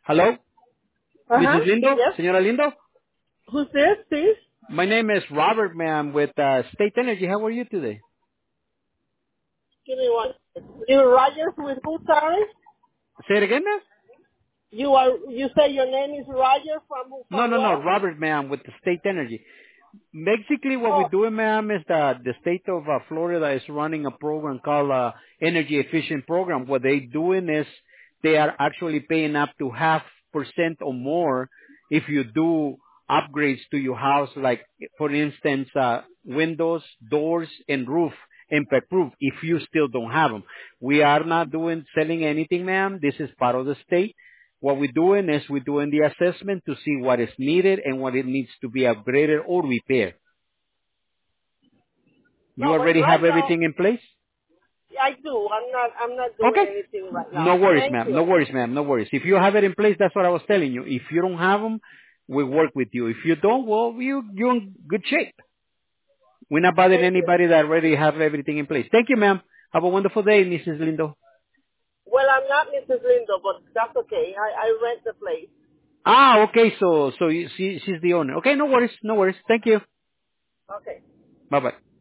Hello, Mrs. Lindo, Yes. Señora Lindo. Who's this, please? My name is Robert, ma'am, with State Energy. How are you today? Give me one. You Rogers with who, sorry? Say it again, ma'am. You say your name is Roger No, from no, no, where? Robert, ma'am, with the State Energy. Basically, what we're Oh, doing, ma'am, is that the state of Florida is running a program called Energy Efficient Program. What they're doing is they are actually paying up to 0.5% or more if you do upgrades to your house, like, for instance, windows, doors, and roof, impact proof, if you still don't have them. We are not selling anything, ma'am. This is part of the state. What we're doing is we're doing the assessment to see what is needed and what it needs to be upgraded or repaired. You no, but already right have now, everything in place? I do. I'm not doing Okay. anything right No now. worries, Thank ma'am. No you. worries, ma'am. No worries. If you have it in place, that's what I was telling you. If you don't have them, we work with you. If you don't, well, you're in good shape. We're not bothering Thank you. anybody that already have everything in place. Thank you, ma'am. Have a wonderful day, Mrs. Lindo. Well, I'm not Mrs. Lindo, but that's okay. I rent the place. Ah, okay. So she's the owner. Okay, no worries. No worries. Thank you. Okay. Bye-bye.